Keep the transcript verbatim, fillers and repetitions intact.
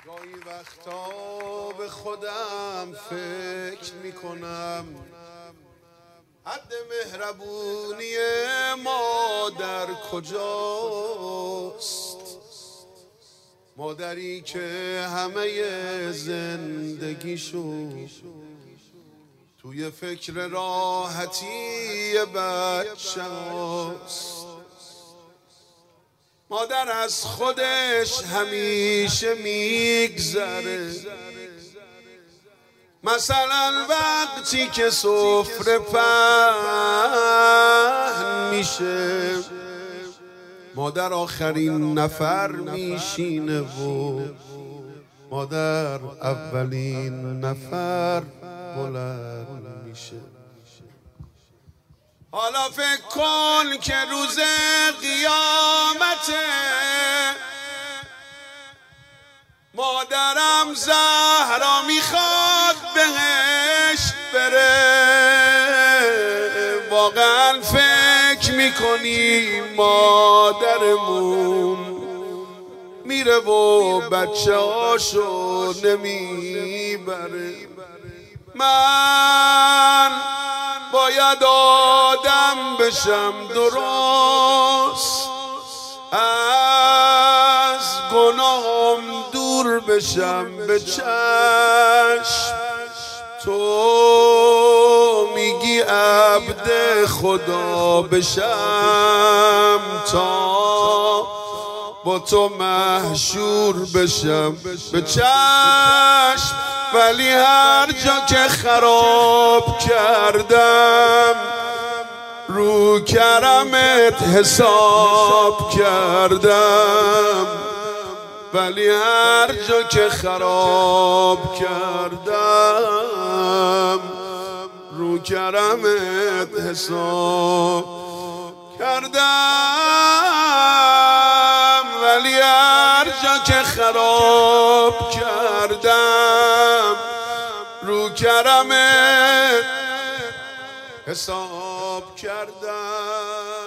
گاهی وقتا به خودم فکر میکنم حد مهربونی مادر کجاست؟ مادری که همه زندگیشو توی فکر راحتی بچه‌هاست. مادر از خودش همیشه میگذره، مثلا وقتی که سفره پهن میشه مادر آخرین نفر میشینه و مادر اولین نفر بلند میشه. حالا فکر کن که روز قیامته مادرم زهرا میخواد بهش بره، واقعا فکر میکنی مادرمون میره و بچه هاشو نمیبره؟ من باید آدم بشم درست، از گناهم دور بشم به چشم. تو میگی عبد خدا بشم تا با تو محشور بشم به چشم، ولی هر جا که خراب کردم رو کرمت حساب کردم، ولی هر جا که خراب کردم رو کرمت حساب کردم، ولی هر جا که خراب کردم رو کرمت حساب کردم.